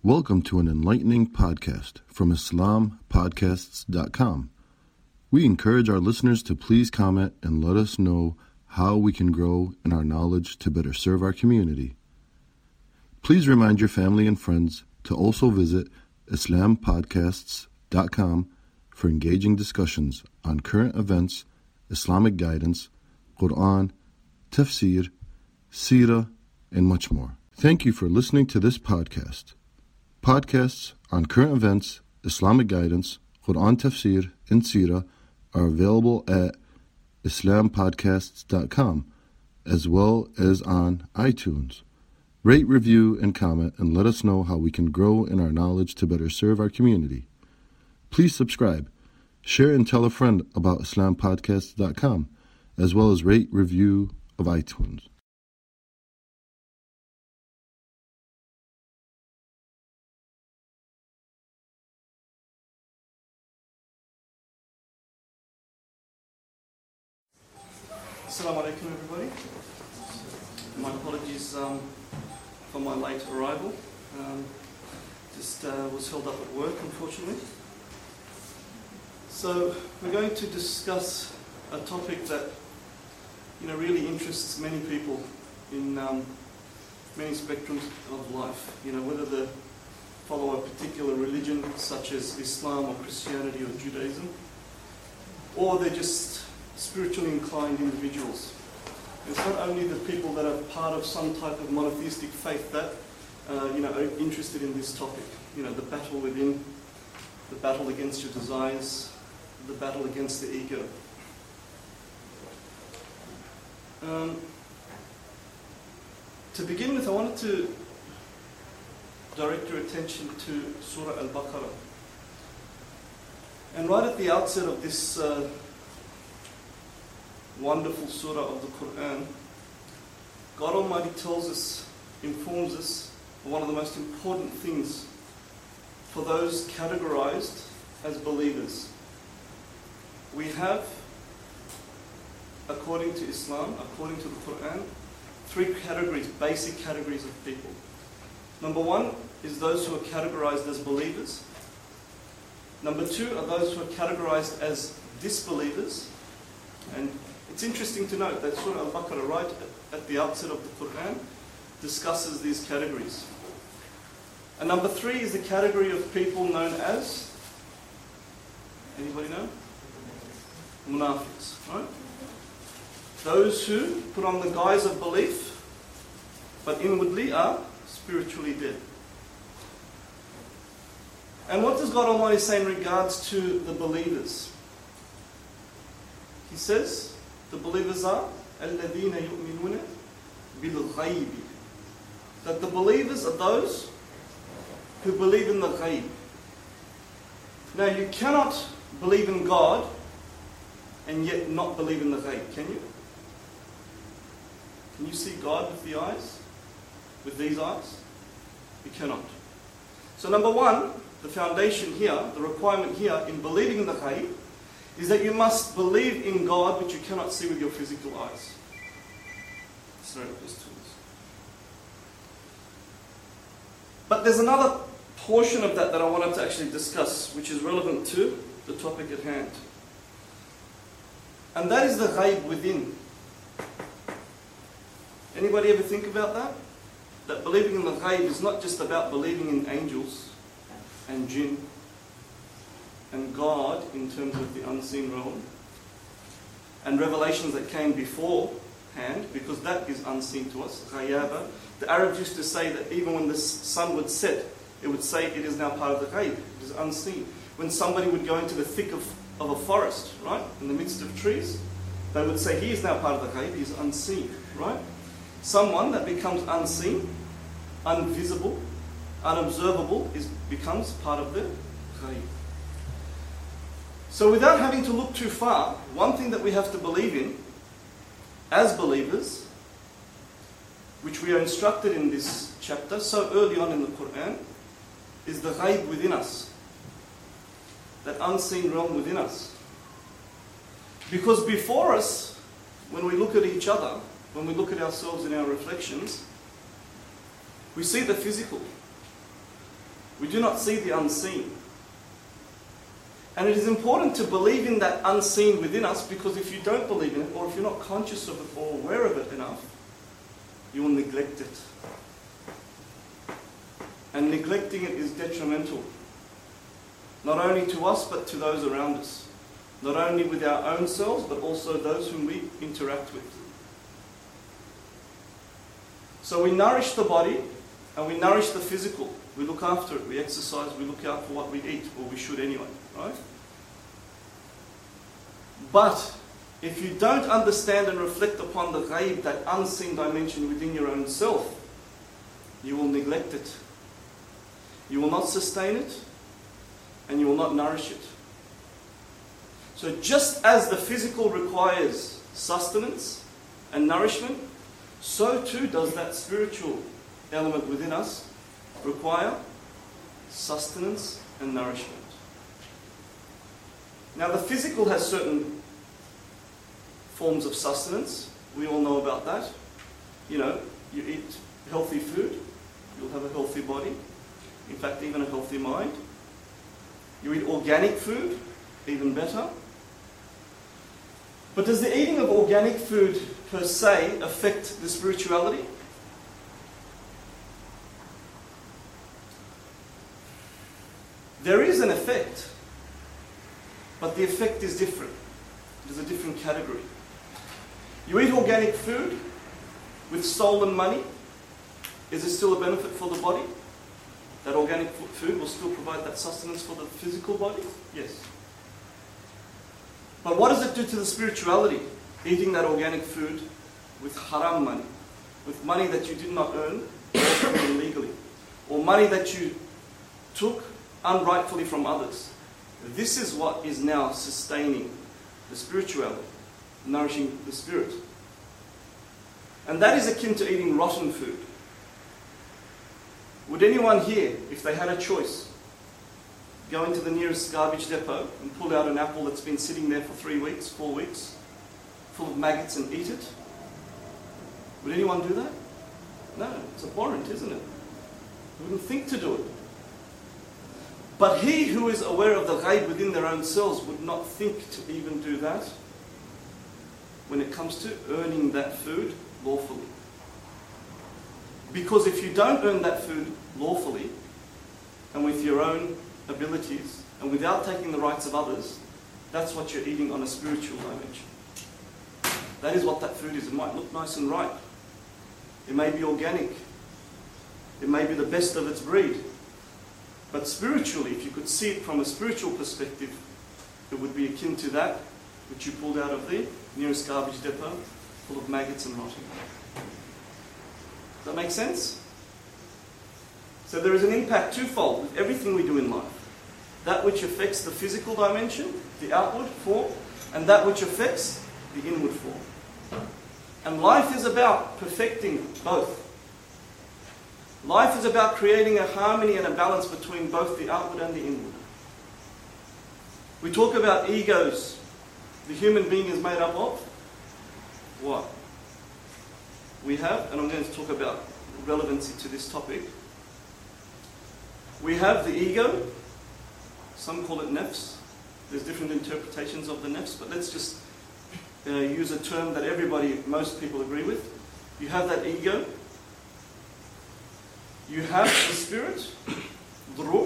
Welcome to an enlightening podcast from IslamPodcasts.com. We encourage our listeners to please comment and let us know how we can grow in our knowledge to better serve our community. Please remind your family and friends to also visit IslamPodcasts.com for engaging discussions on current events, Islamic guidance, Quran, tafsir, seerah, and much more. Thank you for listening to this podcast. Podcasts on current events, Islamic guidance, Quran tafsir, and seerah are available at IslamPodcasts.com as well as on iTunes. Rate, review, and comment and let us know how we can grow in our knowledge to better serve our community. Please subscribe, share and tell a friend about IslamPodcasts.com as well as rate, review of iTunes. Assalamu alaikum everybody. My apologies for my late arrival. Just was held up at work, unfortunately. So we're going to discuss a topic that really interests many people in many spectrums of life. Whether they follow a particular religion such as Islam or Christianity or Judaism, or they're just spiritually inclined individuals. It's not only the people that are part of some type of monotheistic faith that are interested in this topic. The battle within, the battle against your desires, the battle against the ego. To begin with, I wanted to direct your attention to Surah Al-Baqarah. And right at the outset of this wonderful surah of the Quran, God Almighty tells us, informs us of one of the most important things for those categorized as believers. We have, according to Islam, according to the Quran, three categories, basic categories of people. Number one is those who are categorized as believers. Number two are those who are categorized as disbelievers. And it's interesting to note that Surah Al-Baqarah, right at the outset of the Quran, discusses these categories. And number three is the category of people known as, anybody know? Munafiqs, right? Those who put on the guise of belief, but inwardly are spiritually dead. And what does God Almighty say in regards to the believers? He says, the believers are الَّذِينَ يُؤْمِنُونَ بِالْغَيْبِ. That the believers are those who believe in the ghaib. Now you cannot believe in God and yet not believe in the ghaib, can you? Can you see God with the eyes? With these eyes? You cannot. So number one, the foundation here, the requirement here in believing in the ghaib is that you must believe in God which you cannot see with your physical eyes. Sorry, those tools. But there's another portion of that I wanted to actually discuss, which is relevant to the topic at hand. And that is the ghaib within. Anybody ever think about that? That believing in the ghaib is not just about believing in angels and jinn and God in terms of the unseen realm and revelations that came beforehand, because that is unseen to us, ghayaba. The Arabs used to say that even when the sun would set, it would say it is now part of the ghaib, it is unseen. When somebody would go into the thick of a forest, right, in the midst of trees, they would say he is now part of the ghaib, he is unseen, right? Someone that becomes unseen, invisible, unobservable, becomes part of the ghaib. So without having to look too far, one thing that we have to believe in as believers, which we are instructed in this chapter so early on in the Quran, is the ghaib within us, that unseen realm within us. Because before us, when we look at each other, when we look at ourselves in our reflections, we see the physical. We do not see the unseen. And it is important to believe in that unseen within us, because if you don't believe in it, or if you're not conscious of it or aware of it enough, you will neglect it. And neglecting it is detrimental, not only to us, but to those around us. Not only with our own selves, but also those whom we interact with. So we nourish the body, and we nourish the physical. We look after it, we exercise, we look out for what we eat, or we should anyway, right? But if you don't understand and reflect upon the ghaib, that unseen dimension within your own self, you will neglect it. You will not sustain it, and you will not nourish it. So just as the physical requires sustenance and nourishment, so too does that spiritual element within us require sustenance and nourishment. Now the physical has certain forms of sustenance. We all know about that. You know, you eat healthy food, you'll have a healthy body. In fact, even a healthy mind. You eat organic food, even better. But does the eating of organic food per se affect the spirituality? There is an effect, but the effect is different. It is a different category. You eat organic food with stolen money, is it still a benefit for the body? That organic food will still provide that sustenance for the physical body? Yes. But what does it do to the spirituality? Eating that organic food with haram money, with money that you did not earn illegally, or money that you took unrightfully from others. This is what is now sustaining the spirituality, nourishing the spirit. And that is akin to eating rotten food. Would anyone here, if they had a choice, go into the nearest garbage depot and pull out an apple that's been sitting there for 3 weeks, 4 weeks, full of maggots, and eat it? Would anyone do that? No, it's abhorrent, isn't it? We wouldn't think to do it. But he who is aware of the ghaib within their own selves would not think to even do that when it comes to earning that food lawfully. Because if you don't earn that food lawfully, and with your own abilities, and without taking the rights of others, that's what you're eating on a spiritual dimension. That is what that food is. It might look nice and ripe. It may be organic. It may be the best of its breed. But spiritually, if you could see it from a spiritual perspective, it would be akin to that which you pulled out of the nearest garbage depot, full of maggots and rotting. Does that make sense? So there is an impact twofold with everything we do in life. That which affects the physical dimension, the outward form, and that which affects the inward form. And life is about perfecting both. Life is about creating a harmony and a balance between both the outward and the inward. We talk about egos. The human being is made up of what? We have, and I'm going to talk about relevancy to this topic. We have the ego. Some call it nafs. There's different interpretations of the nafs, but let's just use a term that most people agree with. You have that ego. You have the spirit, the ruh,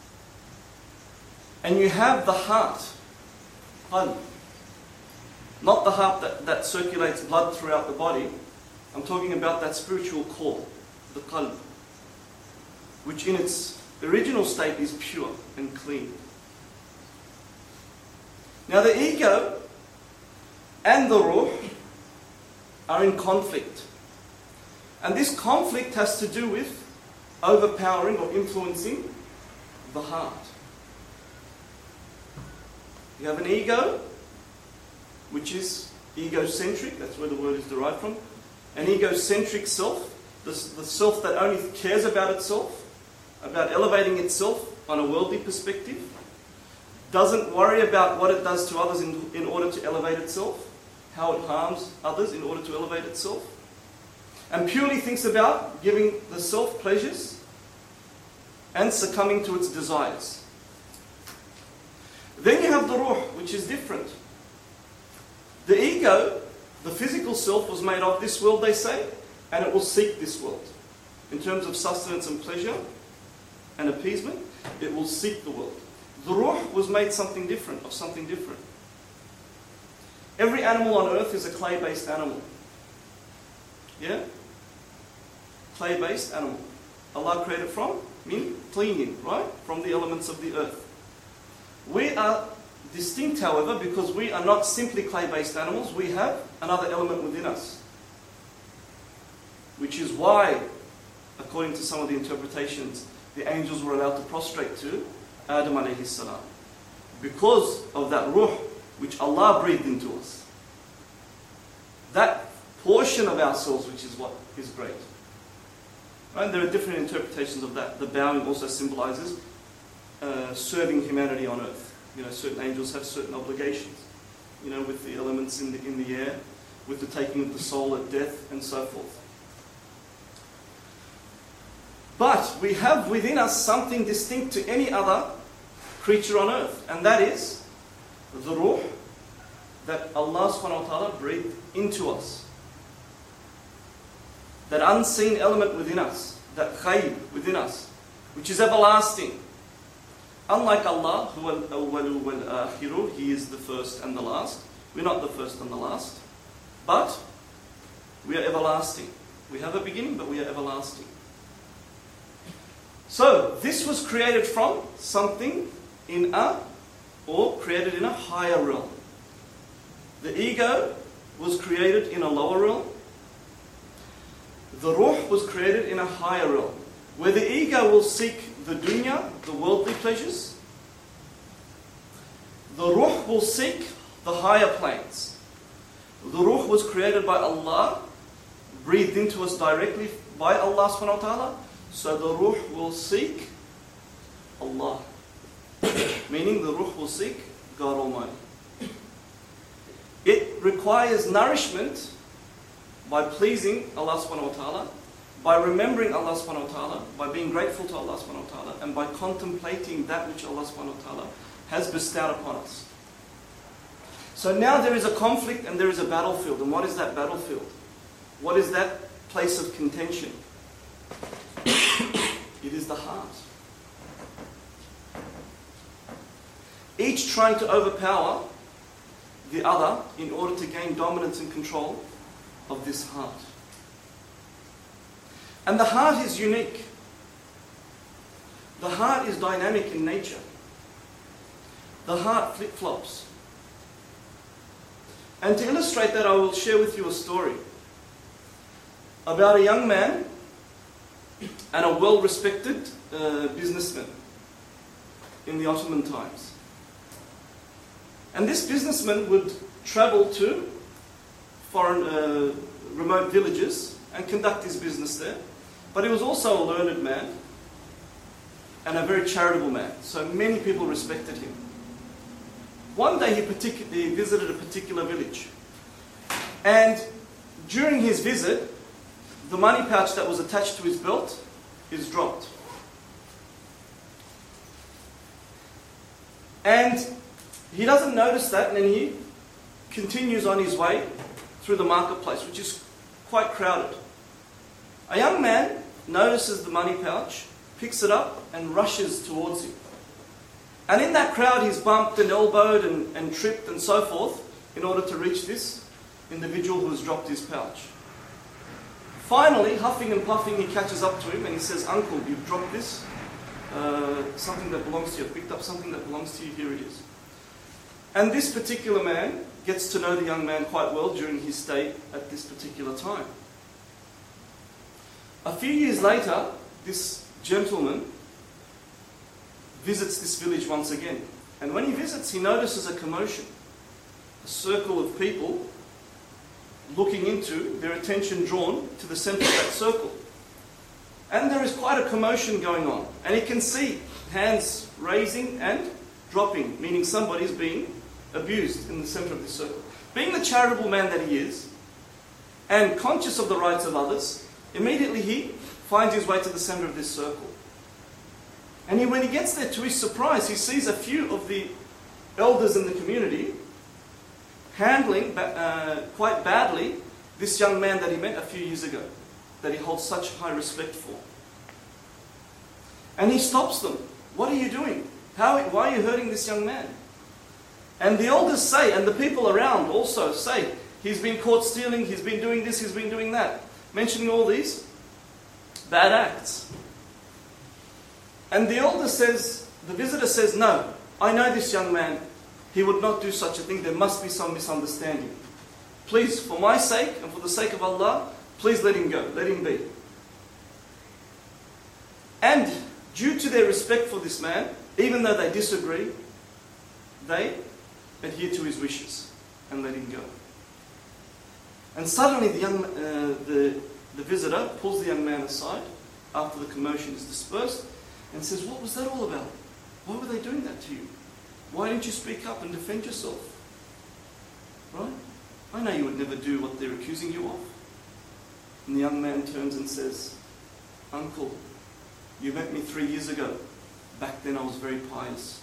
and you have the heart, qalb. Not the heart that circulates blood throughout the body. I'm talking about that spiritual core, the qalb, which in its original state is pure and clean. Now the ego and the ruh are in conflict. And this conflict has to do with overpowering or influencing the heart. You have an ego, which is egocentric, that's where the word is derived from. An egocentric self, the self that only cares about itself, about elevating itself on a worldly perspective, doesn't worry about what it does to others in order to elevate itself, how it harms others in order to elevate itself, and purely thinks about giving the self pleasures and succumbing to its desires. Then you have the ruh, which is different. The ego, the physical self, was made of this world, they say, and it will seek this world. In terms of sustenance and pleasure and appeasement, it will seek the world. The ruh was made something different, of something different. Every animal on earth is a clay-based animal. Yeah? Clay-based animal. Allah created from? Min, cleaning, right? From the elements of the earth. We are distinct, however, because we are not simply clay-based animals. We have another element within us. Which is why, according to some of the interpretations, the angels were allowed to prostrate to Adam alayhi salam. Because of that ruh, which Allah breathed into us. That portion of ourselves, which is what is great. Right? There are different interpretations of that. The bowing also symbolizes serving humanity on earth. You know, certain angels have certain obligations. You know, with the elements in the air, with the taking of the soul at death, and so forth. But we have within us something distinct to any other creature on earth, and that is the ruh that Allah subhanahu wa ta'ala breathed into us. That unseen element within us, that khayb within us, which is everlasting. Unlike Allah, huwa al-awwalu wal-akhiru, He is the first and the last. We're not the first and the last, but we are everlasting. We have a beginning, but we are everlasting. So, this was created from something created in a higher realm. The ego was created in a lower realm. The ruh was created in a higher realm, where the ego will seek the dunya, the worldly pleasures. The ruh will seek the higher planes. The ruh was created by Allah, breathed into us directly by Allah subhanahu wa ta'ala. So the ruh will seek Allah. Meaning the ruh will seek God Almighty. It requires nourishment by pleasing Allah subhanahu wa ta'ala, by remembering Allah subhanahu wa ta'ala, by being grateful to Allah subhanahu wa ta'ala, and by contemplating that which Allah subhanahu wa ta'ala has bestowed upon us. So now there is a conflict and there is a battlefield. And what is that battlefield? What is that place of contention? It is the heart. Each trying to overpower the other in order to gain dominance and control of this heart. And the heart is unique. The heart is dynamic in nature. The heart flip-flops. And to illustrate that, I will share with you a story about a young man and a well-respected businessman in the Ottoman times. And this businessman would travel to foreign, remote villages and conduct his business there. But he was also a learned man and a very charitable man. So many people respected him. One day he visited a particular village. And during his visit, the money pouch that was attached to his belt is dropped. And he doesn't notice that, and then he continues on his way through the marketplace, which is quite crowded. A young man notices the money pouch, picks it up, and rushes towards him. And in that crowd, he's bumped and elbowed and tripped and so forth in order to reach this individual who has dropped his pouch. Finally, huffing and puffing, he catches up to him and he says, "Uncle, you've dropped this. Something that belongs to you. I've picked up something that belongs to you. Here it is." And this particular man gets to know the young man quite well during his stay at this particular time. A few years later, this gentleman visits this village once again. And when he visits, he notices a commotion. A circle of people looking into, their attention drawn to the center of that circle. And there is quite a commotion going on. And he can see hands raising and dropping, meaning somebody's being abused in the center of this circle. Being the charitable man that he is, and conscious of the rights of others, immediately he finds his way to the center of this circle. And when he gets there, to his surprise, he sees a few of the elders in the community handling quite badly this young man that he met a few years ago, that he holds such high respect for. And he stops them. What are you doing? Why are you hurting this young man? And the elders say, and the people around also say, he's been caught stealing, he's been doing this, he's been doing that. Mentioning all these bad acts. And the visitor says, no, I know this young man. He would not do such a thing. There must be some misunderstanding. Please, for my sake and for the sake of Allah, please let him go. Let him be. And due to their respect for this man, even though they disagree, they adhere to his wishes and let him go. And suddenly the visitor pulls the young man aside after the commotion is dispersed and says, what was that all about? Why were they doing that to you? Why didn't you speak up and defend yourself? Right? I know you would never do what they're accusing you of. And the young man turns and says, Uncle, you met me 3 years ago. Back then I was very pious.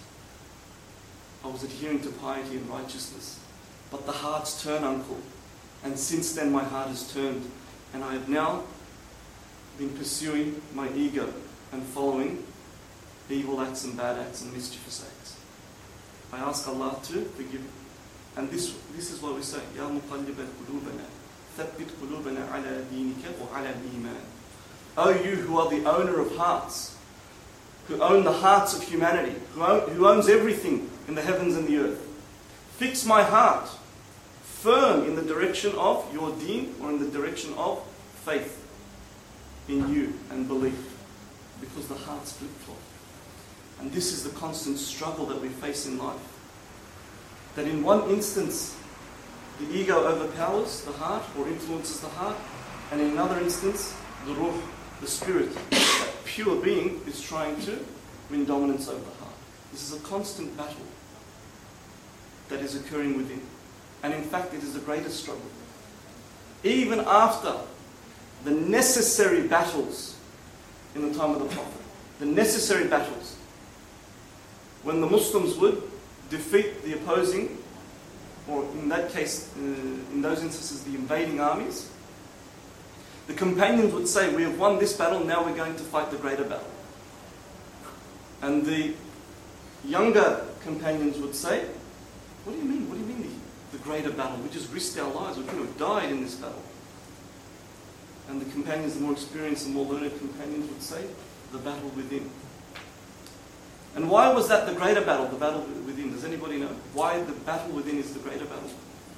I was adhering to piety and righteousness. But the hearts turn, Uncle. And since then my heart has turned. And I have now been pursuing my ego and following evil acts and bad acts and mischievous acts. I ask Allah to forgive me. And this is what we say, Ya muqallib al-qulubana, thabbit qulubana ala dinika wa ala iman. O you who are the owner of hearts, who own the hearts of humanity, who owns everything in the heavens and the earth, fix my heart firm in the direction of your deen or in the direction of faith in you and belief. Because the heart's flip-flop. And this is the constant struggle that we face in life. That in one instance, the ego overpowers the heart or influences the heart, and in another instance, the ruh, the spirit, that pure being, is trying to win dominance over the heart. This is a constant battle that is occurring within. And in fact, it is the greatest struggle. Even after the necessary battles in the time of the Prophet, the necessary battles, when the Muslims would defeat the opposing, or in that case, in those instances, the invading armies, the companions would say, we have won this battle, now we're going to fight the greater battle. And the younger companions would say, what do you mean? What do you mean the greater battle? We just risked our lives, we could have died in this battle. And the companions, the more experienced and more learned companions would say, the battle within. And why was that the greater battle, the battle within? Does anybody know? Why the battle within is the greater battle?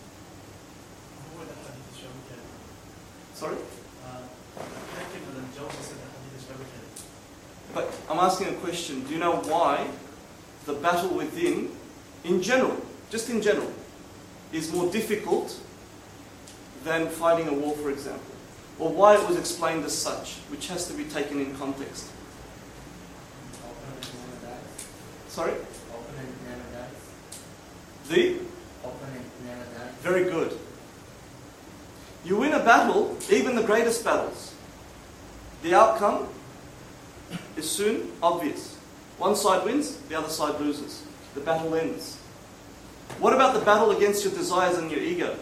Sorry? But I'm asking a question. Do you know why the battle within, in general, just in general, is more difficult than fighting a war, for example? Or why it was explained as such, which has to be taken in context? Sorry? Opponent never dies. The? Opponent never dies. Very good. You win a battle, even the greatest battles. The outcome is soon obvious. One side wins, the other side loses. The battle ends. What about the battle against your desires and your ego?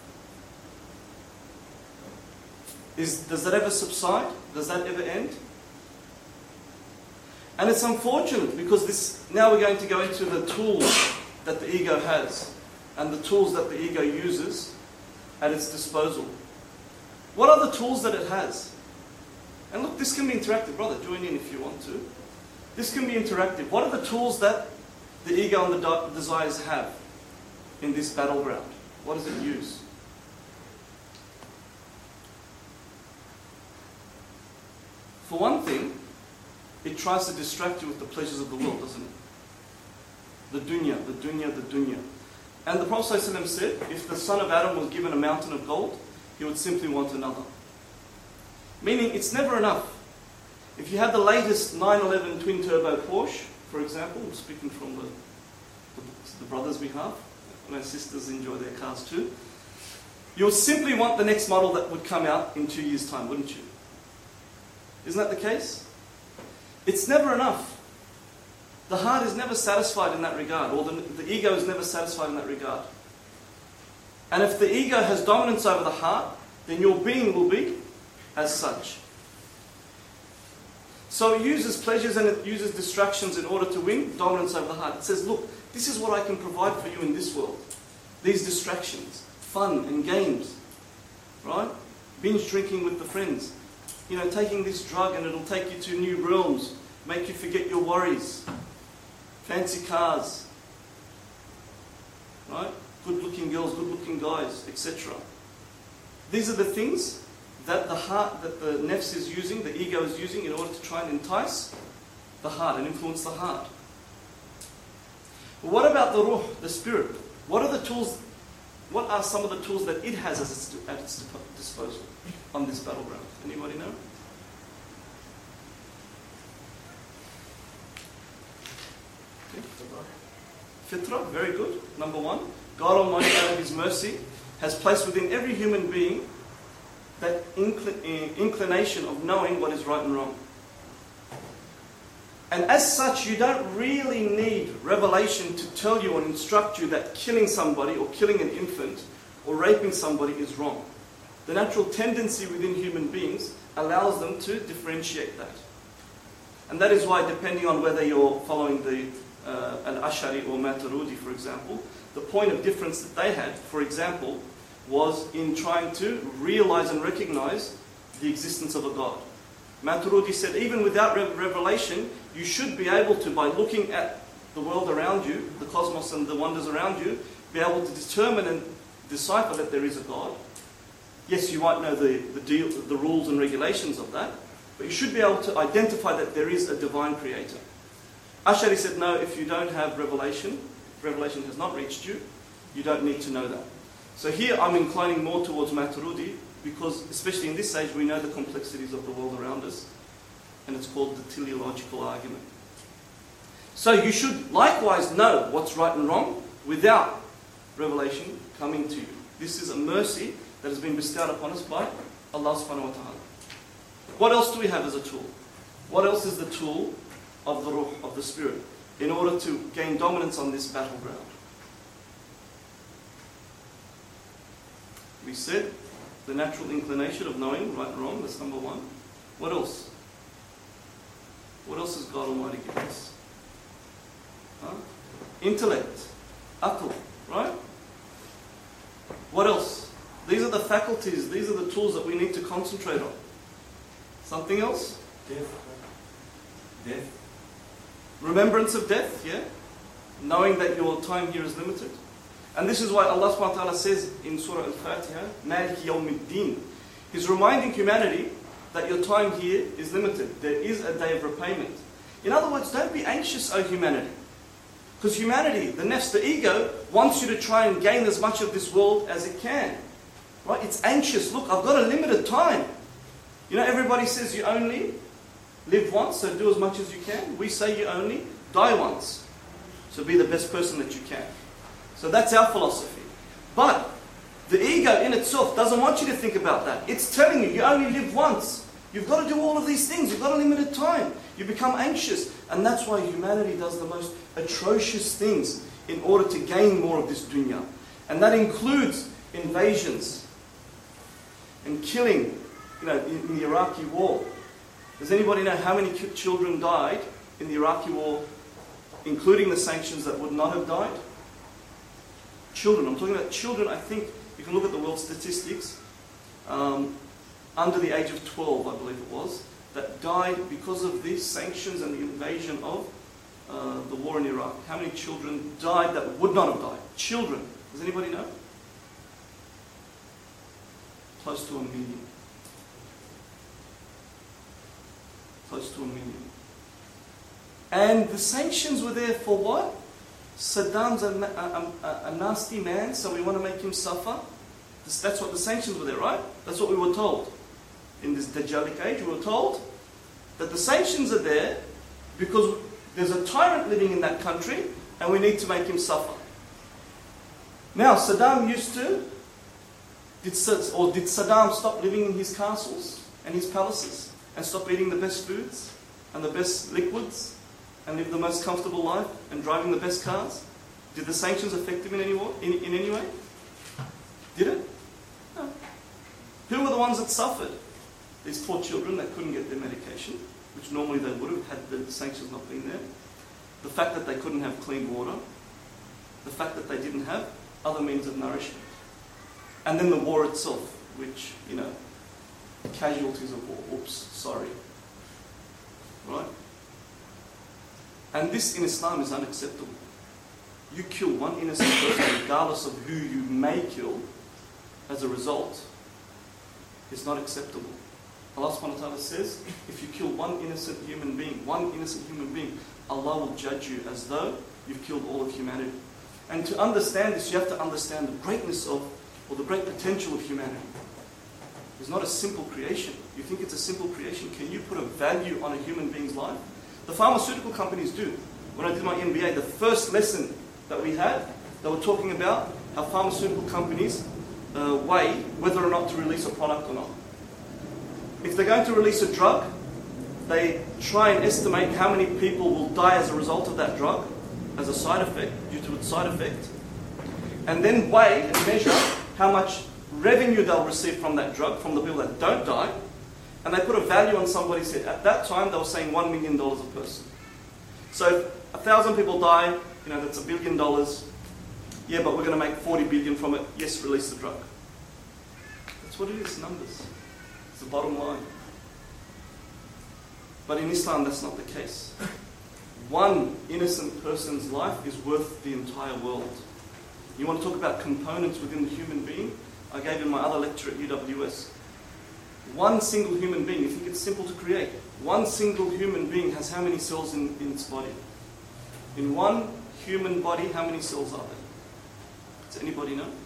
Does that ever subside? Does that ever end? And it's unfortunate because now we're going to go into the tools that the ego has and the tools that the ego uses at its disposal. What are the tools that it has? And look, this can be interactive. Brother, join in if you want to. This can be interactive. What are the tools that the ego and the desires have in this battleground? What does it use? For one thing, it tries to distract you with the pleasures of the world, doesn't it? The dunya, the dunya, the dunya. And the Prophet ﷺ said, if the son of Adam was given a mountain of gold, he would simply want another. Meaning, it's never enough. If you have the latest 911 twin-turbo Porsche, for example, I'm speaking from the brothers we have, my sisters enjoy their cars too, you'll simply want the next model that would come out in 2 years' time, wouldn't you? Isn't that the case? It's never enough. The heart is never satisfied in that regard, or the ego is never satisfied in that regard. And if the ego has dominance over the heart, then your being will be as such. So it uses pleasures and it uses distractions in order to win dominance over the heart. It says, look, this is what I can provide for you in this world. These distractions, fun and games, right? Binge drinking with the friends. You know, taking this drug and it'll take you to new realms, make you forget your worries. Fancy cars, right? Good-looking girls, good-looking guys, etc. These are the things that the heart, that the nafs is using, the ego is using in order to try and entice the heart and influence the heart. But what about the ruh, the spirit? What are the tools? What are some of the tools that it has at its disposal on this battleground? Anybody know? Fitra, very good. Number one, God Almighty, out of His mercy, has placed within every human being that inclination of knowing what is right and wrong. And as such, you don't really need revelation to tell you or instruct you that killing somebody or killing an infant or raping somebody is wrong. The natural tendency within human beings allows them to differentiate that. And that is why, depending on whether you're following the Al-Ash'ari or Maturidi, for example, the point of difference that they had, for example, was in trying to realize and recognize the existence of a God. Maturidi said, even without revelation, you should be able to, by looking at the world around you, the cosmos and the wonders around you, be able to determine and decipher that there is a God. Yes, you might know the rules and regulations of that, but you should be able to identify that there is a divine creator. Ash'ari said, no, if you don't have revelation, if revelation has not reached you, you don't need to know that. So here I'm inclining more towards Maturidi, because especially in this age we know the complexities of the world around us, and it's called the teleological argument. So you should likewise know what's right and wrong without revelation coming to you. This is a mercy that has been bestowed upon us by Allah subhanahu wa ta'ala. What else do we have as a tool? What else is the tool of the ruh, of the spirit, in order to gain dominance on this battleground? We said the natural inclination of knowing right and wrong, that's number one. What else? What else has God Almighty given us? Intellect, aql, right? What else? These are the faculties, these are the tools that we need to concentrate on. Something else? Death. Remembrance of death, yeah? Knowing that your time here is limited. And this is why Allah subhanahu wa ta'ala says in Surah Al-Fatiha, Maliki Yawmiddin. He's reminding humanity that your time here is limited. There is a day of repayment. In other words, don't be anxious, O humanity. Because humanity, the nafs, the ego, wants you to try and gain as much of this world as it can. Right? It's anxious. Look, I've got a limited time. You know, everybody says you only live once, so do as much as you can. We say you only die once. So be the best person that you can. So that's our philosophy. But the ego in itself doesn't want you to think about that. It's telling you, you only live once. You've got to do all of these things. You've got a limited time. You become anxious. And that's why humanity does the most atrocious things in order to gain more of this dunya. And that includes invasions and killing, you know, in the Iraqi war. Does anybody know how many children died in the Iraqi war, including the sanctions, that would not have died? Children. I'm talking about children. I think you can look at the world statistics. Under the age of 12, I believe it was, that died because of the sanctions and the invasion of the war in Iraq. How many children died that would not have died? Children. Does anybody know? Close to 1 million. Close to 1 million. And the sanctions were there for what? Saddam's a nasty man, so we want to make him suffer. That's what the sanctions were there, right? That's what we were told. In this Dajjalic age, we were told that the sanctions are there because there's a tyrant living in that country and we need to make him suffer. Now, Saddam used to, did Saddam stop living in his castles and his palaces and stop eating the best foods and the best liquids and live the most comfortable life and driving the best cars? Did the sanctions affect him in any way? Did it? No. Who were the ones that suffered? These poor children that couldn't get their medication, which normally they would have had the sanctions not been there. The fact that they couldn't have clean water. The fact that they didn't have other means of nourishment. And then the war itself, which, casualties of war. Oops, sorry. Right? And this in Islam is unacceptable. You kill one innocent person, regardless of who you may kill, as a result, is not acceptable. Allah subhanahu wa ta'ala says, if you kill one innocent human being, Allah will judge you as though you've killed all of humanity. And to understand this, you have to understand the greatness of, or the great potential of humanity. It's not a simple creation. You think it's a simple creation. Can you put a value on a human being's life? The pharmaceutical companies do. When I did my MBA, the first lesson that we had, they were talking about how pharmaceutical companies weigh whether or not to release a product or not. If they're going to release a drug, they try and estimate how many people will die as a result of that drug, as a side effect, due to its side effect, and then weigh and measure how much revenue they'll receive from that drug, from the people that don't die, and they put a value on somebody's head. At that time, they were saying $1 million a person. So if 1,000 people die, that's $1 billion. Yeah, but we're going to make 40 billion from it. Yes, release the drug. That's what it is, numbers. It's the bottom line. But in Islam, that's not the case. One innocent person's life is worth the entire world. You want to talk about components within the human being? I gave in my other lecture at UWS. One single human being, you think it's simple to create? One single human being has how many cells in its body? In one human body, how many cells are there? Does anybody know?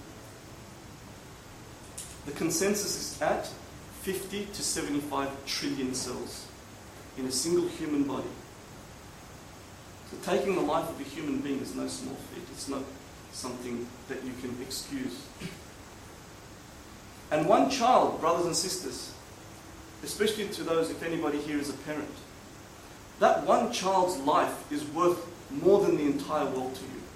The consensus is at 50 to 75 trillion cells in a single human body. So taking the life of a human being is no small feat. It's not something that you can excuse. And one child, brothers and sisters, especially to those, if anybody here is a parent, that one child's life is worth more than the entire world to you.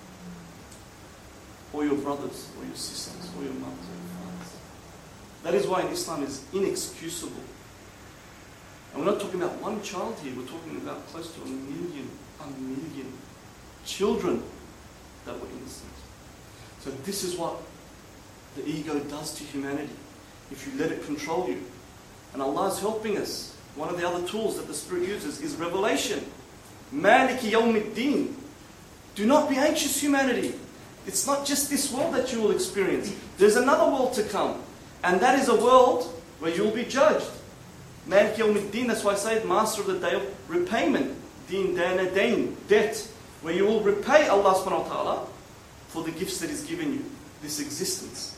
Or your brothers, or your sisters, or your mothers, or your fathers. That is why in Islam is inexcusable. And we're not talking about one child here, we're talking about close to a million children that were innocent. So this is what the ego does to humanity, if you let it control you. And Allah is helping us. One of the other tools that the Spirit uses is revelation. Maliki yawmiddin. Do not be anxious, humanity. It's not just this world that you will experience. There's another world to come. And that is a world where you will be judged. Maliki yawmiddin, that's why I say master of the day of repayment. Din dana dain, debt. Where you will repay Allah subhanahu wa ta'ala for the gifts that He's given you. This existence.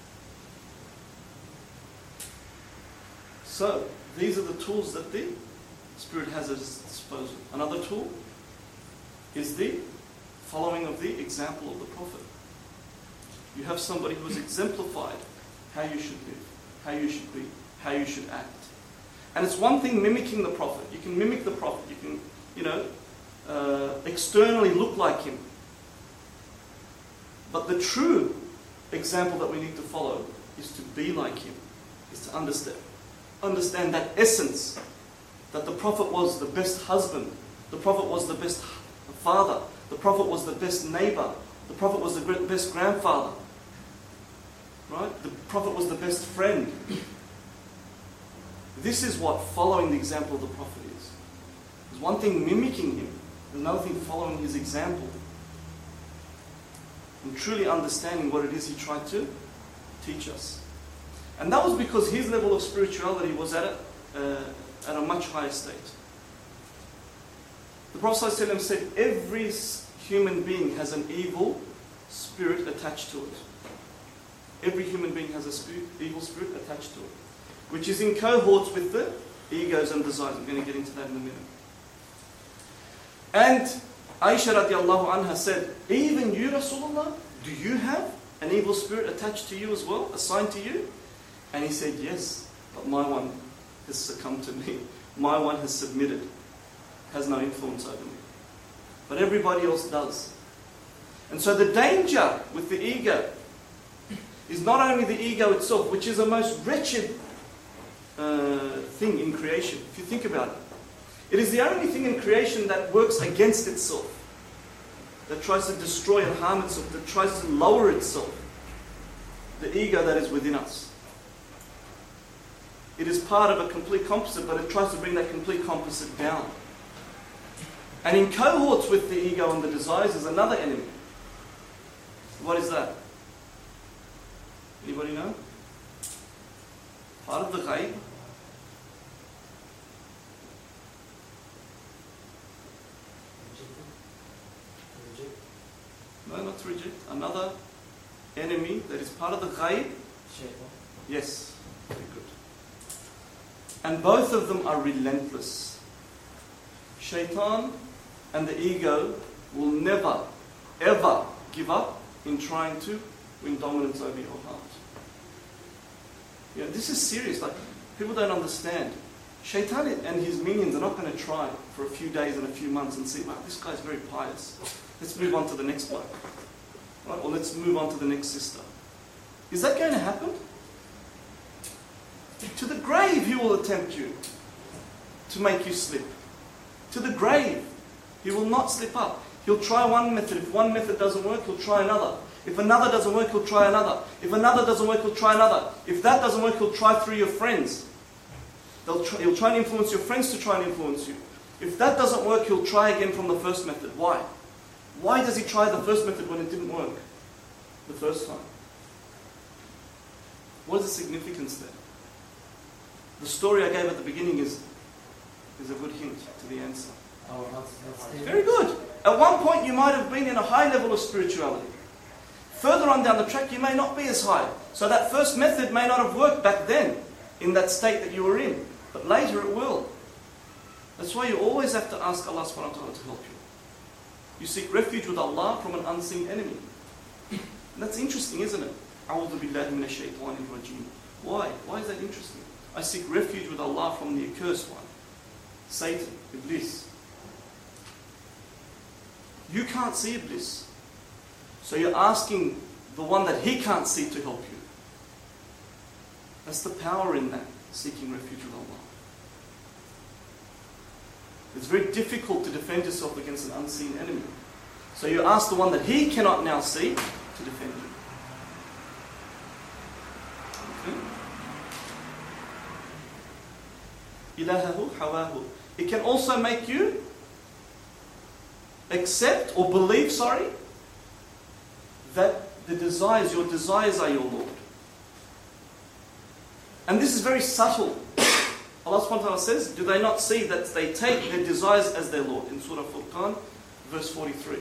So, these are the tools that the Spirit has at its disposal. Another tool is the following of the example of the Prophet. You have somebody who has exemplified how you should live, how you should be, how you should act. And it's one thing mimicking the Prophet. You can mimic the Prophet. You can, externally look like him. But the true example that we need to follow is to be like him, is to understand that essence, that the Prophet was the best husband, the Prophet was the best father, the Prophet was the best neighbor, the Prophet was the best grandfather, right? The Prophet was the best friend. This is what following the example of the Prophet is. There's one thing mimicking him, there's another thing following his example. And truly understanding what it is he tried to teach us. And that was because his level of spirituality was at a much higher state. The Prophet ﷺ said, every human being has an evil spirit attached to it. Every human being has an evil spirit attached to it, which is in cohorts with the egos and desires. I'm going to get into that in a minute. And Aisha radiallahu anha said, even you, Rasulullah, do you have an evil spirit attached to you as well, assigned to you? And he said, yes, but my one has succumbed to me. My one has submitted. has no influence over me. But everybody else does. And so the danger with the ego is not only the ego itself, which is the most wretched thing in creation, if you think about it. It is the only thing in creation that works against itself, that tries to destroy and harm itself, that tries to lower itself. The ego that is within us. It is part of a complete composite, but it tries to bring that complete composite down. And in cohorts with the ego and the desires is another enemy. What is that? Anybody know? Part of the ghaib. No, not to reject. Another enemy that is part of the ghaib. Shaitan. Yes, very good. And both of them are relentless. Shaitan and the ego will never, ever give up in trying to win dominance over your heart. You know, this is serious. Like, people don't understand. Shaitan and his minions are not going to try for a few days and a few months and see, wow, this guy's very pious. Let's move on to the next bloke. Right? Or let's move on to the next sister. Is that going to happen? To the grave he will attempt you to make you slip. To the grave. He will not slip up. He'll try one method. If one method doesn't work, he'll try another. If another doesn't work, he'll try another. If another doesn't work, he'll try another. If that doesn't work, he'll try through your friends. He'll try and influence your friends to try and influence you. If that doesn't work, he'll try again from the first method. Why? Why does he try the first method when it didn't work the first time? What is the significance there? The story I gave at the beginning is a good hint to the answer. Oh, that's Very good. At one point you might have been in a high level of spirituality. Further on down the track you may not be as high. So that first method may not have worked back then in that state that you were in. But later it will. That's why you always have to ask Allah subhanahu wa ta'ala to help you. You seek refuge with Allah from an unseen enemy. And that's interesting, isn't it? A'udhu billahi minash shaitanir rajim. Why? Why is that interesting? I seek refuge with Allah from the accursed one. Satan, Iblis. You can't see Iblis. So you're asking the one that he can't see to help you. That's the power in that, seeking refuge with Allah. It's very difficult to defend yourself against an unseen enemy. So you ask the one that he cannot now see to defend you. Ilahahu hawahu. It can also make you accept or believe, that your desires are your Lord. And this is very subtle. Allah subhanahu wa ta'ala says, do they not see that they take their desires as their Lord? In Surah Furqan, verse 43.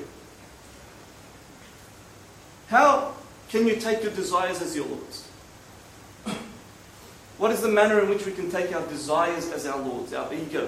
How can you take your desires as your Lords? What is the manner in which we can take our desires as our Lords, our ego?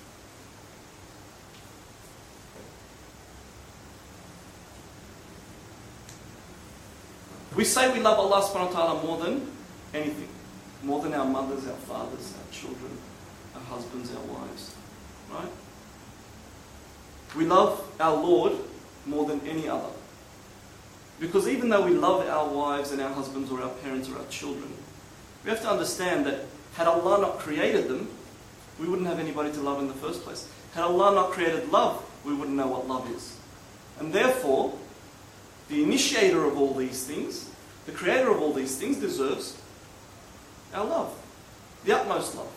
We say we love Allah subhanahu wa ta'ala more than anything. More than our mothers, our fathers, our children, our husbands, our wives. Right? We love our Lord more than any other. Because even though we love our wives and our husbands or our parents or our children, we have to understand that had Allah not created them, we wouldn't have anybody to love in the first place. Had Allah not created love, we wouldn't know what love is. And therefore, the initiator of all these things, the creator of all these things, deserves our love, the utmost love.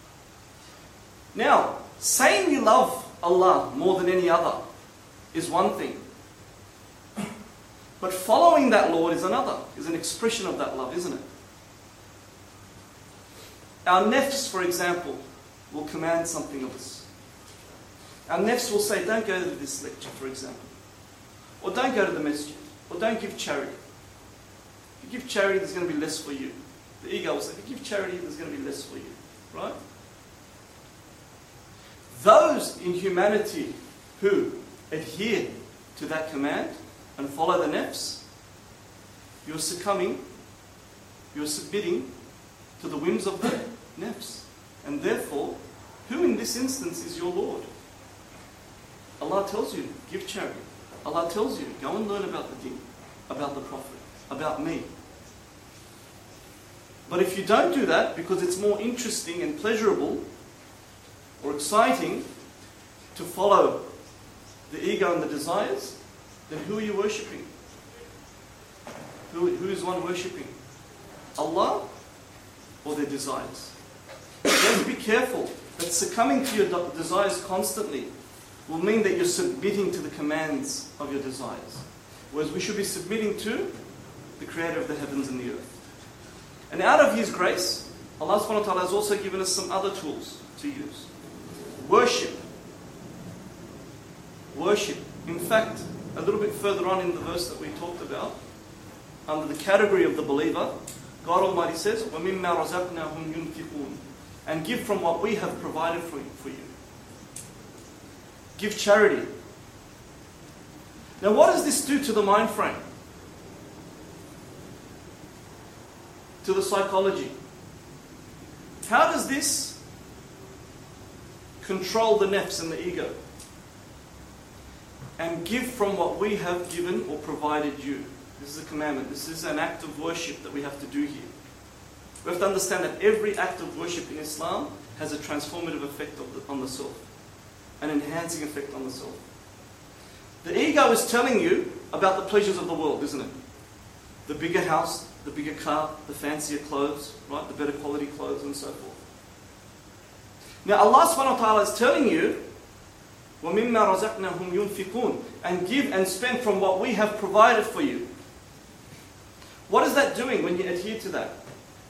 Now, saying you love Allah more than any other is one thing. But following that Lord is another, is an expression of that love, isn't it? Our nafs, for example, will command something of us. Our nafs will say, don't go to this lecture, for example. Or don't go to the masjid. Or don't give charity. If you give charity, there's going to be less for you. The ego will say, if you give charity, there's going to be less for you. Right? Those in humanity who adhere to that command and follow the nafs, you're succumbing, you're submitting to the whims of the nafs. And therefore, who in this instance is your Lord? Allah tells you, give charity. Allah tells you, go and learn about the deen, about the Prophet, about me. But if you don't do that because it's more interesting and pleasurable or exciting to follow the ego and the desires, then who are you worshipping? Who is one worshipping? Allah or their desires? You have to be careful that succumbing to your desires constantly will mean that you're submitting to the commands of your desires. Whereas we should be submitting to the Creator of the heavens and the earth. And out of His grace, Allah subhanahu wa ta'ala has also given us some other tools to use. Worship. Worship. In fact, a little bit further on in the verse that we talked about, under the category of the believer, God Almighty says, وَمِمَّا رَزَقْنَاهُمْ يُنْفِقُونَ, and give from what we have provided for you. Give charity. Now what does this do to the mind frame? To the psychology? How does this control the nafs and the ego? And give from what we have given or provided you. This is a commandment. This is an act of worship that we have to do here. We have to understand that every act of worship in Islam has a transformative effect on the self. An enhancing effect on the self. The ego is telling you about the pleasures of the world, isn't it? The bigger house, the bigger car, the fancier clothes, right? The better quality clothes and so forth. Now Allah subhanahu wa ta'ala is telling you, وَمِمَّا رَزَقْنَاهُمْ يُنْفِقُونَ, and give and spend from what we have provided for you. What is that doing when you adhere to that?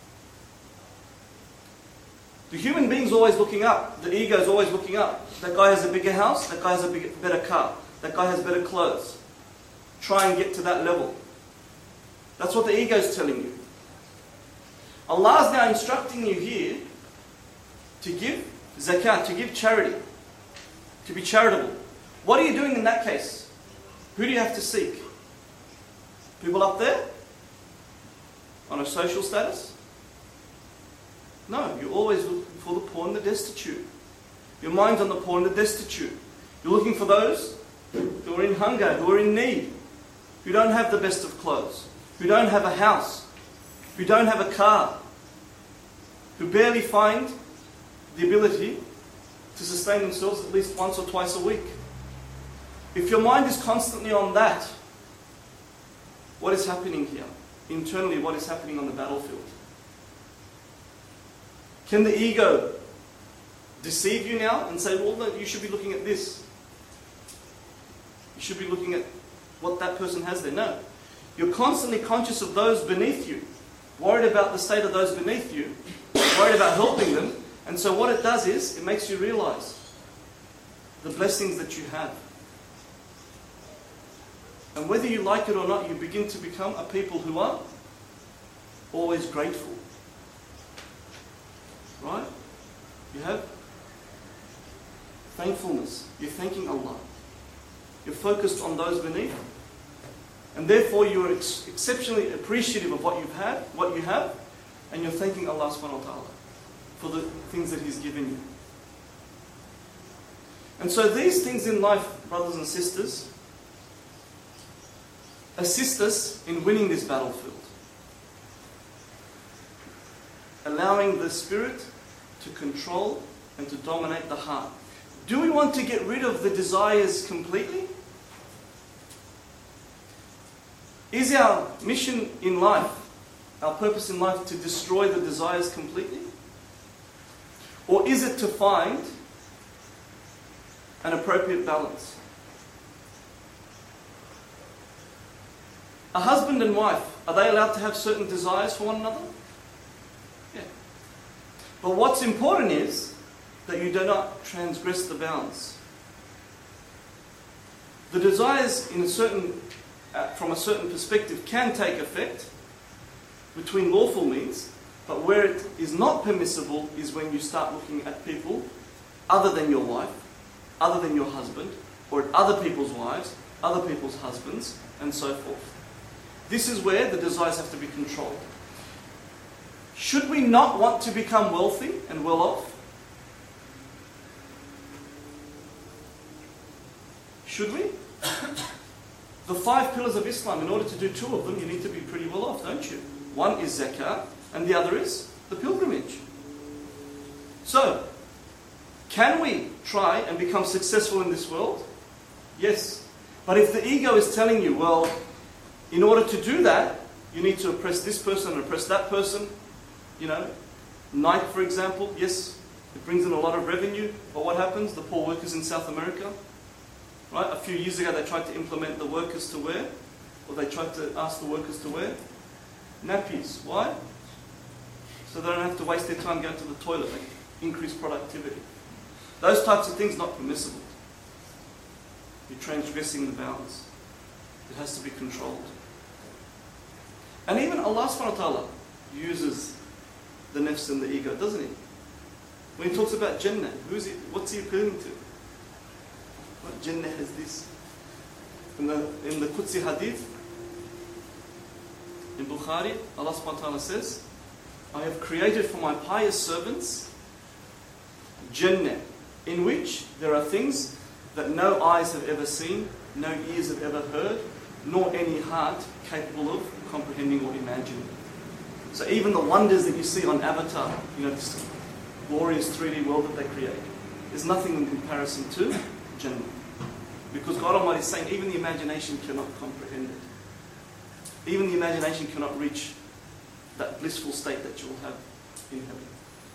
The human being's always looking up. The ego is always looking up. That guy has a bigger house. That guy has a better car. That guy has better clothes. Try and get to that level. That's what the ego is telling you. Allah is now instructing you here to give zakat, to give charity, to be charitable. What are you doing in that case? Who do you have to seek? People up there? On a social status? No, you're always looking for the poor and the destitute. Your mind's on the poor and the destitute. You're looking for those who are in hunger, who are in need, who don't have the best of clothes, who don't have a house, who don't have a car, who barely find the ability to sustain themselves at least once or twice a week. If your mind is constantly on that, what is happening here? Internally, what is happening on the battlefield? Can the ego deceive you now and say, well, no, you should be looking at this. You should be looking at what that person has there. No. You're constantly conscious of those beneath you, worried about the state of those beneath you, worried about helping them. And so what it does is, it makes you realize the blessings that you have. And whether you like it or not, you begin to become a people who are always grateful. Right? You have thankfulness. You're thanking Allah. You're focused on those beneath. And therefore you are exceptionally appreciative of what you have, and you're thanking Allah subhanahu wa ta'ala for the things that He's given you. And so these things in life, brothers and sisters, assist us in winning this battlefield. Allowing the spirit to control and to dominate the heart. Do we want to get rid of the desires completely? Is our mission in life, our purpose in life, to destroy the desires completely? Or is it to find an appropriate balance? A husband and wife, are they allowed to have certain desires for one another? Yeah. But what's important is that you do not transgress the bounds. The desires in a certain, from a certain perspective can take effect between lawful means, but where it is not permissible is when you start looking at people other than your wife, other than your husband, or at other people's wives, other people's husbands, and so forth. This is where the desires have to be controlled. Should we not want to become wealthy and well off? Should we? The 5 pillars of Islam, in order to do 2 of them, you need to be pretty well off, don't you? One is zakah, and the other is the pilgrimage. So, can we try and become successful in this world? Yes. But if the ego is telling you, well, in order to do that, you need to oppress this person and oppress that person, you know, Nike, for example, yes, it brings in a lot of revenue, but what happens? The poor workers in South America, right? A few years ago, they tried to implement the workers to wear, or they tried to ask the workers to wear nappies. Why? So they don't have to waste their time going to the toilet, like increase productivity. Those types of things not permissible. You're transgressing the bounds. It has to be controlled. And even Allah subhanahu wa ta'ala uses the nafs and the ego, doesn't he? When he talks about Jannah, what's he appealing to? What Jannah has this? In the Qudsi hadith, in Bukhari, Allah subhanahu wa ta'ala says, I have created for my pious servants Jannah, in which there are things that no eyes have ever seen, no ears have ever heard, nor any heart capable of comprehending or imagining. So even the wonders that you see on Avatar, you know, this glorious 3D world that they create, is nothing in comparison to Jannah. Because God Almighty is saying even the imagination cannot comprehend it. Even the imagination cannot reach that blissful state that you will have in heaven.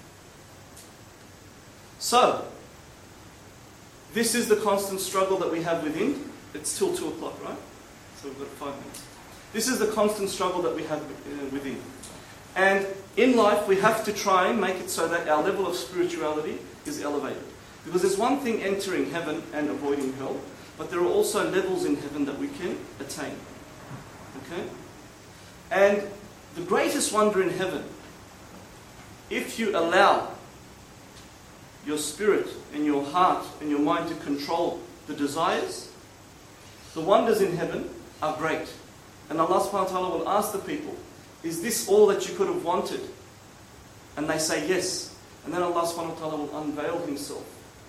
So, this is the constant struggle that we have within. It's still 2 o'clock, right? So we've got 5 minutes. This is the constant struggle that we have within. And in life, we have to try and make it so that our level of spirituality is elevated. Because there's one thing entering heaven and avoiding hell, but there are also levels in heaven that we can attain. Okay? And the greatest wonder in heaven, if you allow your spirit and your heart and your mind to control the desires, the wonders in heaven are great. And Allah subhanahu wa ta'ala will ask the people, is this all that you could have wanted? And they say yes. And then Allah subhanahu wa ta'ala will unveil Himself.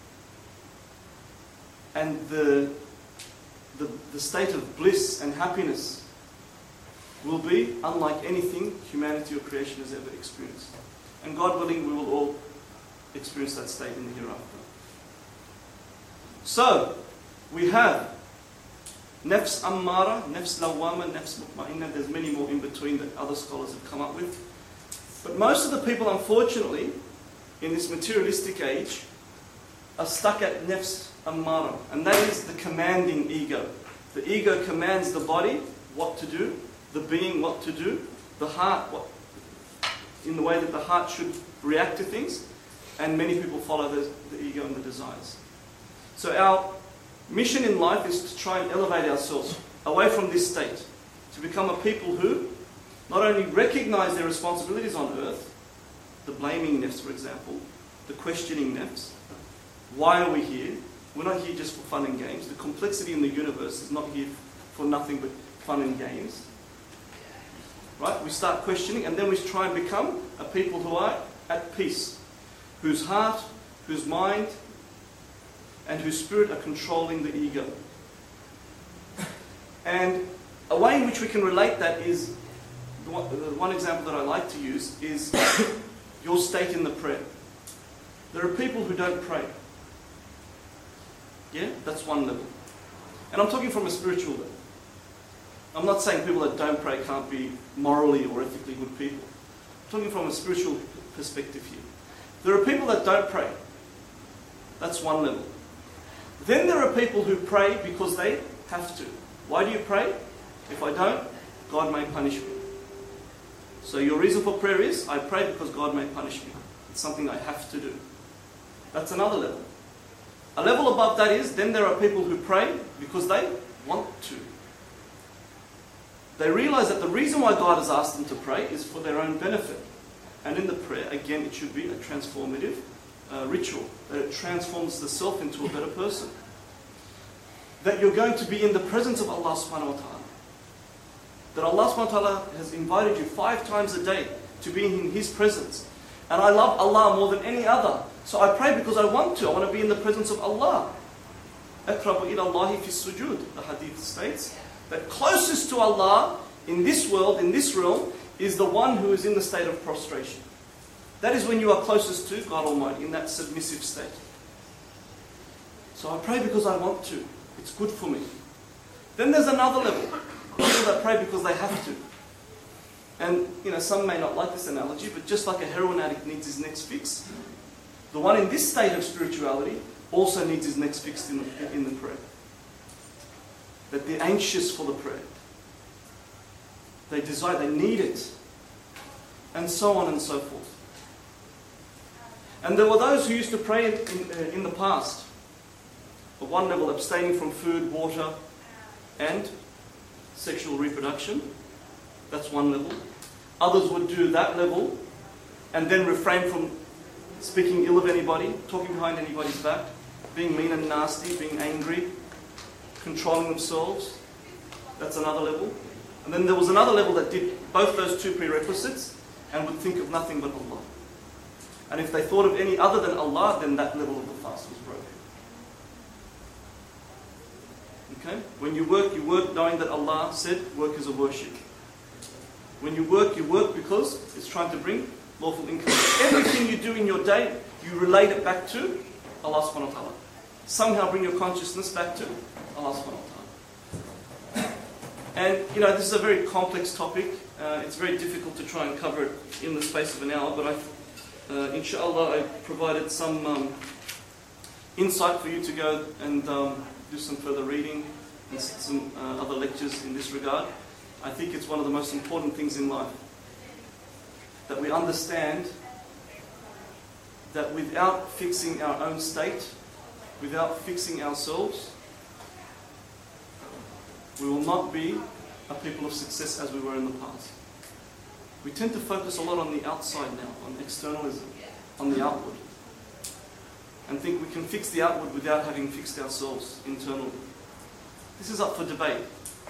And the state of bliss and happiness will be unlike anything humanity or creation has ever experienced. And God willing, we will all experience that state in the hereafter. So, we have nafs ammara, nafs lawwama, nafs mutma'inna. There's many more in between that other scholars have come up with. But most of the people, unfortunately, in this materialistic age, are stuck at nafs ammara. And that is the commanding ego. The ego commands the body what to do, the being what to do, the heart in the way that the heart should react to things. And many people follow the ego and the desires. So our mission in life is to try and elevate ourselves away from this state, to become a people who not only recognize their responsibilities on earth, the blaming nafs, for example, the questioning nafs. Why are we here? We're not here just for fun and games. The complexity in the universe is not here for nothing but fun and games. Right? We start questioning, and then we try and become a people who are at peace, whose heart, whose mind, and whose spirit are controlling the ego. And a way in which we can relate that is, the one example that I like to use is your state in the prayer. There are people who don't pray. Yeah? That's one level. And I'm talking from a spiritual level. I'm not saying people that don't pray can't be morally or ethically good people. I'm talking from a spiritual perspective here. There are people that don't pray. That's one level. Then there are people who pray because they have to. Why do you pray? If I don't, God may punish me. So your reason for prayer is, I pray because God may punish me. It's something I have to do. That's another level. A level above that is, then there are people who pray because they want to. They realize that the reason why God has asked them to pray is for their own benefit. And in the prayer, again, it should be a transformative ritual. That it transforms the self into a better person. That you're going to be in the presence of Allah subhanahu wa ta'ala. That Allah subhanahu wa ta'ala has invited you 5 times a day to be in His presence. And I love Allah more than any other. So I pray because I want to. I want to be in the presence of Allah. أَقْرَبُ إِلَى اللَّهِ فِي السُّجُودِ. The hadith states that closest to Allah in this world, in this realm, is the one who is in the state of prostration. That is when you are closest to God Almighty, in that submissive state. So I pray because I want to. It's good for me. Then there's another level. People that pray because they have to. And, some may not like this analogy, but just like a heroin addict needs his next fix, the one in this state of spirituality also needs his next fix in the prayer. That they're anxious for the prayer. They desire, they need it. And so on and so forth. And there were those who used to pray in the past. At one level, abstaining from food, water, and sexual reproduction. That's one level. Others would do that level and then refrain from speaking ill of anybody, talking behind anybody's back, being mean and nasty, being angry, controlling themselves. That's another level. And then there was another level that did both those two prerequisites and would think of nothing but Allah. And if they thought of any other than Allah, then that level of the fast was broken. Okay? When you work knowing that Allah said work is a worship. When you work because it's trying to bring lawful income. Everything you do in your day, you relate it back to Allah subhanahu wa ta'ala. Somehow bring your consciousness back to Allah subhanahu wa ta'ala. And, this is a very complex topic. It's very difficult to try and cover it in the space of an hour, but inshallah, I provided some insight for you to go and do some further reading and some other lectures in this regard. I think it's one of the most important things in life. That we understand that without fixing our own state, without fixing ourselves, we will not be a people of success as we were in the past. We tend to focus a lot on the outside now, on externalism, on the outward. And think we can fix the outward without having fixed ourselves internally. This is up for debate.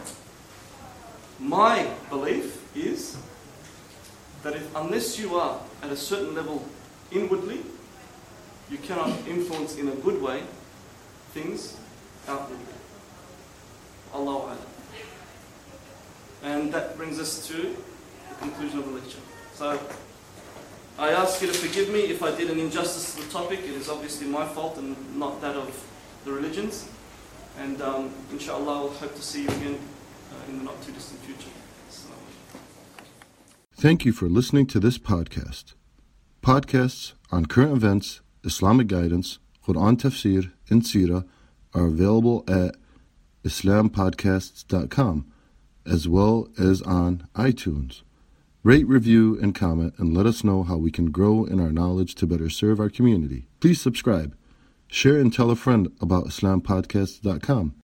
My belief is that unless you are at a certain level inwardly, you cannot influence in a good way things outwardly. Allahu A'lam. And that brings us to the conclusion of the lecture. So, I ask you to forgive me if I did an injustice to the topic. It is obviously my fault and not that of the religions. And inshallah, I'll hope to see you again in the not too distant future. Thank you for listening to this podcast. Podcasts on current events, Islamic guidance, Quran tafsir, and seerah are available at islampodcasts.com as well as on iTunes. Rate, review, and comment, and let us know how we can grow in our knowledge to better serve our community. Please subscribe, share, and tell a friend about islampodcasts.com.